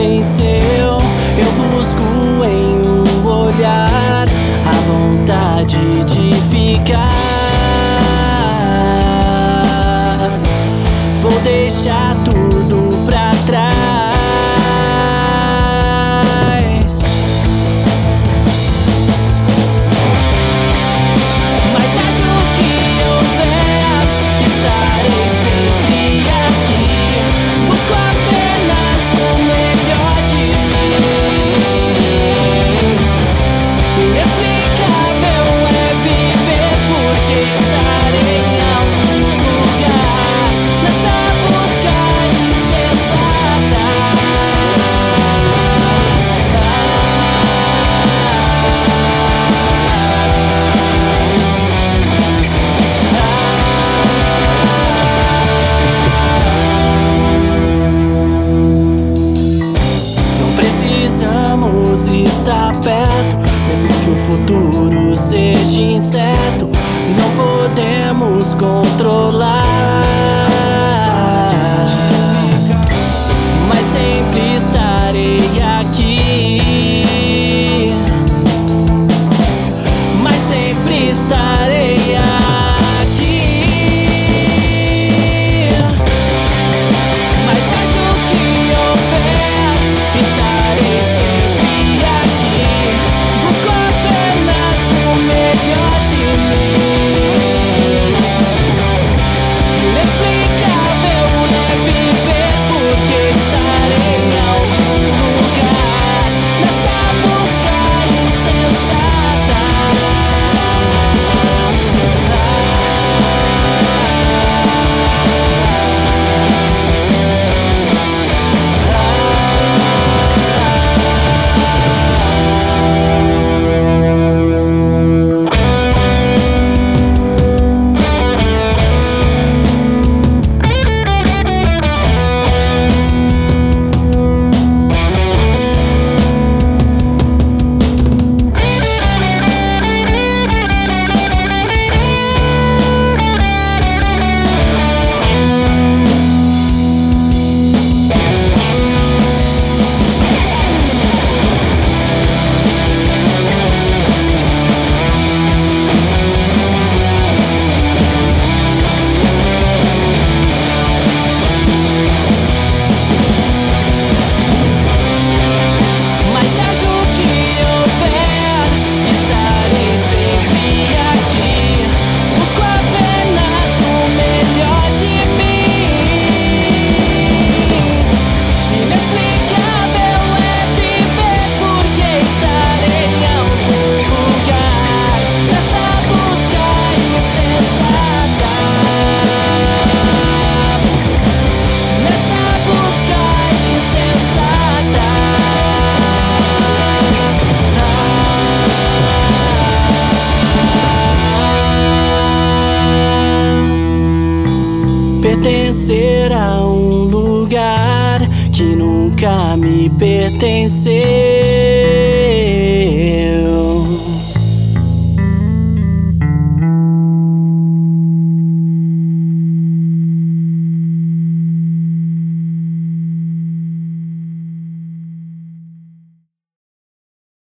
pertenceu. Eu busco em um olhar a vontade de ficar. Vou deixar tudo pra trás. Mas seja o que houver, estarei sempre aqui. Busco apenas o melhor de mim. Inexplicável é viver, porque estarei em algum lugar nessa busca insensata. Não precisamos estar perto, mesmo que o futuro seja incerto. Não podemos controlar, mas sempre estarei aqui. Mas sempre estarei aqui. Mas seja o que houver, estarei sempre aqui. Busco apenas o melhor de mim. Inexplicável é viver, porque estarei em algum lugar nessa busca insensata. Mas seja o que houver, estarei sempre aqui. Busco apenas o melhor de mim. Inexplicável é viver, porque estarei em algum lugar nessa busca insensata. Nessa busca insensata. Pertencer a um lugar que nunca me pertenceu.